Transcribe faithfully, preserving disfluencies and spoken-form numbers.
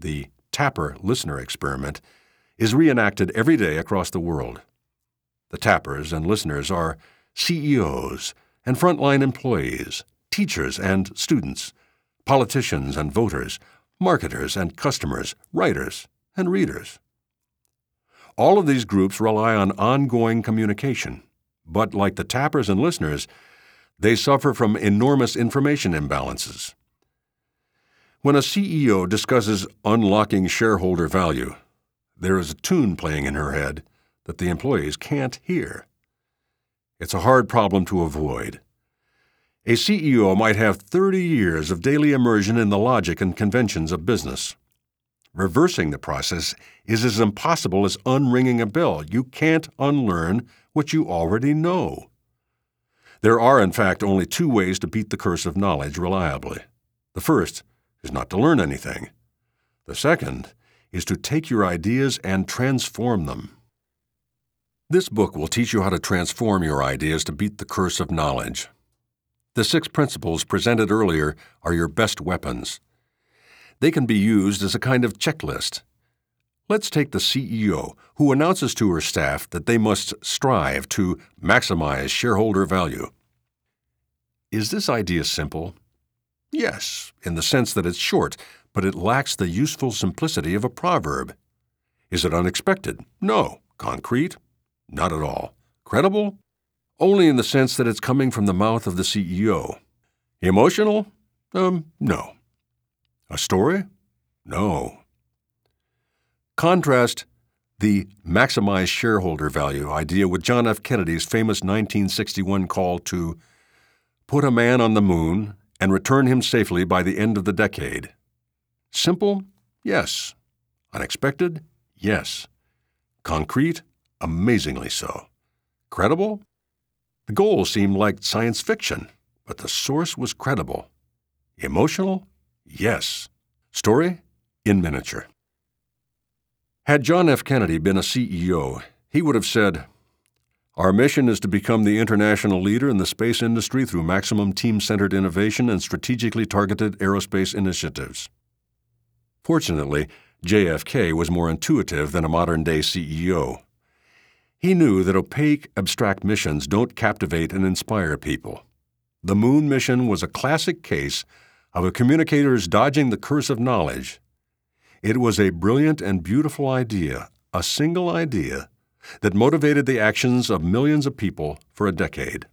the Tapper-Listener experiment, is reenacted every day across the world. The tappers and listeners are C E Os and frontline employees, teachers and students, politicians and voters, marketers and customers, writers and readers. All of these groups rely on ongoing communication, but like the tappers and listeners, they suffer from enormous information imbalances. When a C E O discusses unlocking shareholder value, there is a tune playing in her head that the employees can't hear. It's a hard problem to avoid. A C E O might have thirty years of daily immersion in the logic and conventions of business. Reversing the process is as impossible as unringing a bell. You can't unlearn what you already know. There are, in fact, only two ways to beat the curse of knowledge reliably. The first is not to learn anything. The second is to take your ideas and transform them. This book will teach you how to transform your ideas to beat the curse of knowledge. The six principles presented earlier are your best weapons. They can be used as a kind of checklist. Let's take the C E O who announces to her staff that they must strive to maximize shareholder value. Is this idea simple? Yes, in the sense that it's short, but it lacks the useful simplicity of a proverb. Is it unexpected? No. Concrete? Not at all. Credible? Only in the sense that it's coming from the mouth of the C E O. Emotional? Um, no. A story? No. Contrast the maximize shareholder value idea with John F. Kennedy's famous nineteen sixty-one call to put a man on the moon and return him safely by the end of the decade. Simple? Yes. Unexpected? Yes. Concrete? Amazingly so. Credible? The goal seemed like science fiction, but the source was credible. Emotional? Yes. Story? In miniature. Had John F. Kennedy been a C E O, he would have said, "Our mission is to become the international leader in the space industry through maximum team-centered innovation and strategically targeted aerospace initiatives." Fortunately, J F K was more intuitive than a modern-day C E O. He knew that opaque, abstract missions don't captivate and inspire people. The moon mission was a classic case of a communicator's dodging the curse of knowledge. It was a brilliant and beautiful idea, a single idea, that motivated the actions of millions of people for a decade.